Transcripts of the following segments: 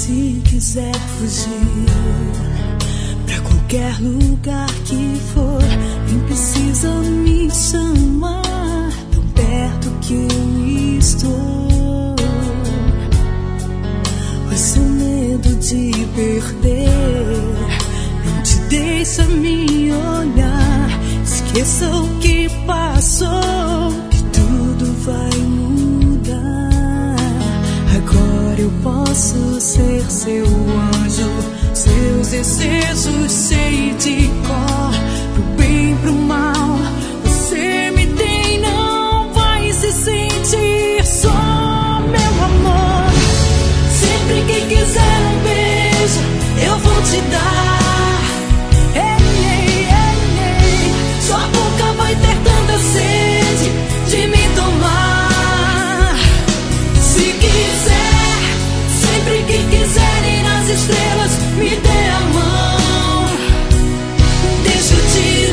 Se quiser fugir pra qualquer lugar que for, nem precisa me chamar, tão perto que eu estou. O seu medo de perder não te deixa me olhar. Esqueça o que passou, que tudo vai mudar. Agora eu posso ser seu anjo, seus desejos sei de cor. Pro bem, pro mal, você me tem, não vai se sentir só, meu amor. Sempre que quiser um beijo, eu vou te dar. Ei, ei, ei, ei. Sua boca vai ter tanta sede de me tomar. Se quiser, sempre que quiser ir nas estrelas, me dê a mão, deixa eu te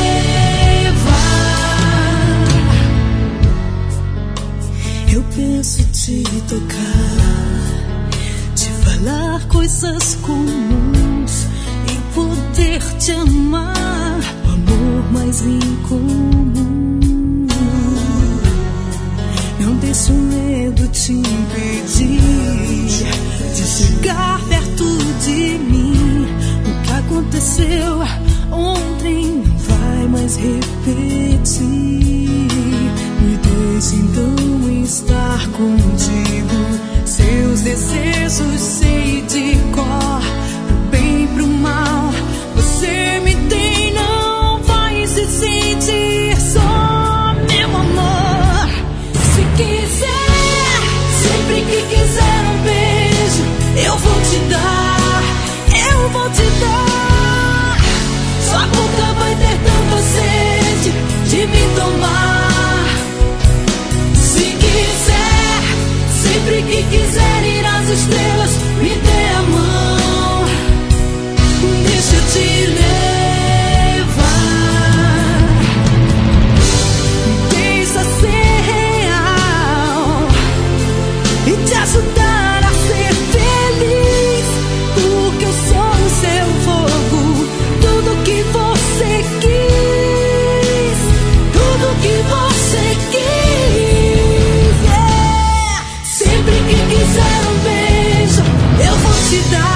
levar. Eu penso te tocar, te falar coisas comuns e poder te amar, o amor mais incomum. Não deixe o medo te impedir de chegar perto de mim. O que aconteceu ontem não vai mais repetir. Me deixe então estar contigo. Seus desejos sei de cor. Pro bem, pro mal, você me tem, não vai se sentir só, meu amor. Se quiser, sempre que quiser um beijo, eu vou te dar, eu vou te dar. Sua boca vai ter tanta sede de me tomar. Se quiser, sempre que quiser ir às estrelas, me dê a mão, deixa eu te levar. Me deixa ser real e te ajudar a ser feliz, porque eu sou o seu fogo. Tudo que você quis, tudo que você quis, yeah. Sempre que quiser um beijo, eu vou te dar.